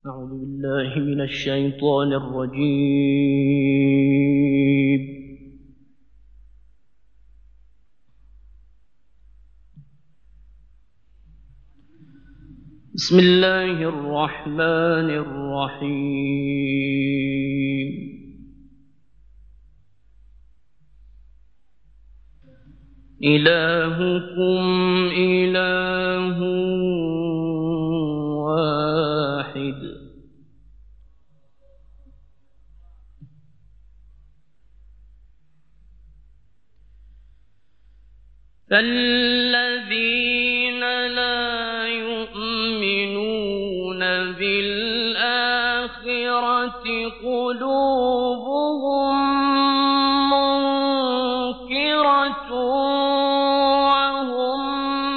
أعوذ بالله من الشيطان الرجيم. بسم الله الرحمن الرحيم. إلهكم إله واحد فالذين لا يؤمنون بالآخرة قلوبهم منكرة وهم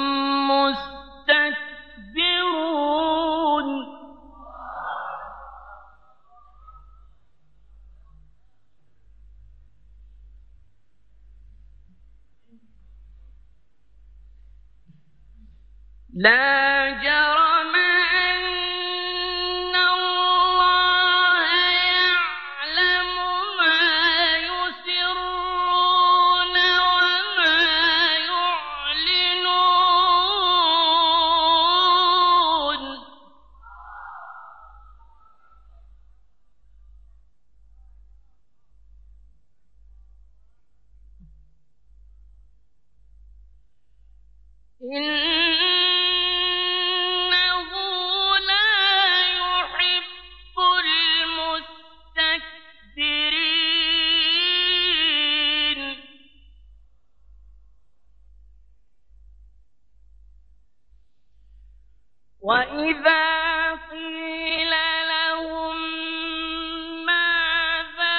مستكبرون. لا جرم أن الله يعلم ما يسرون وما يعلنون. إنه لا يحب المستكبرين. وإذا قيل لهم ماذا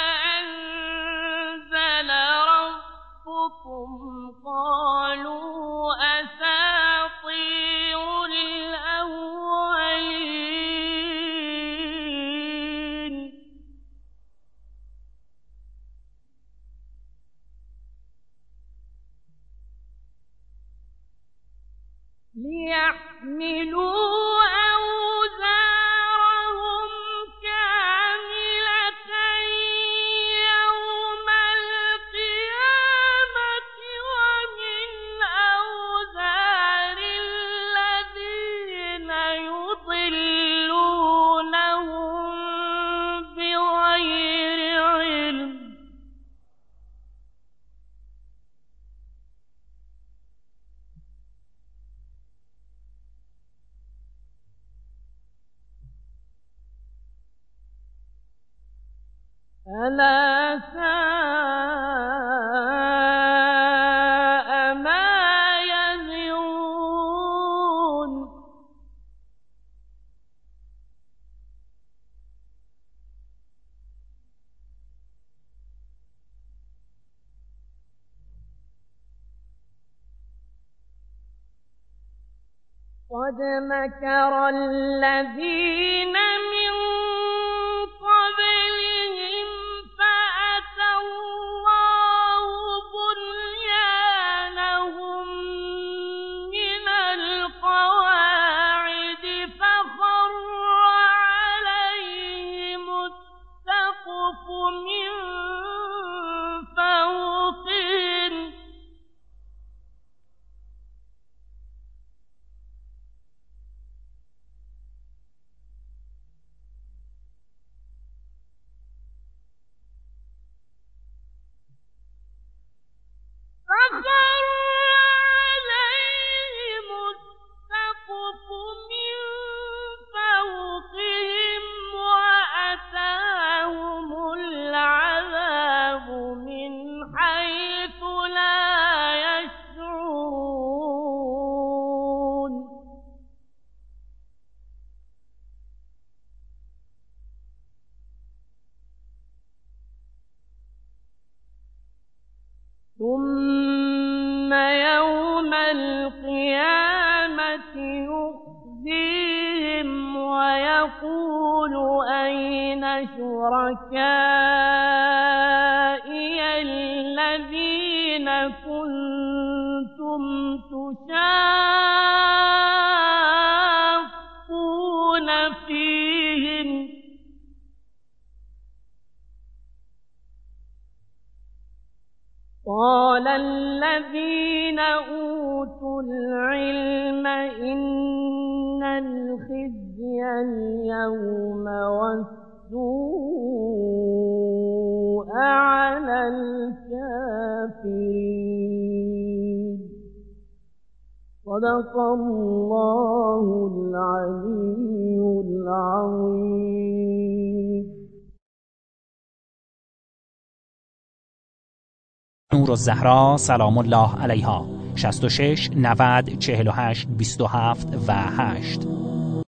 أنزل ربكم قالوا أساطير الأولين. ليحملوا أوزارهم كاملة يوم القيامة ومن أوزار الذين يضلونهم بغير علم. ألا ساء ما يزرون. قد مكر الذين من قبلهم فأتى الله بنيانهم من القواعد فخر عليهم السقف من فوقهم. فخر عليهم السقف من فوقهم وأتاهم العذاب من حيث لا يشعرون. ثم يوم القيامة يخزيهم ويقول أين شركائي الذين كنتم تشاقون فيهم الذين أوتوا العلم إن الخزي اليوم والسوء على الكافرين. صدق الله العلي العظيم. نورالزهرا سلام الله علیها 66 90 48 27 و 8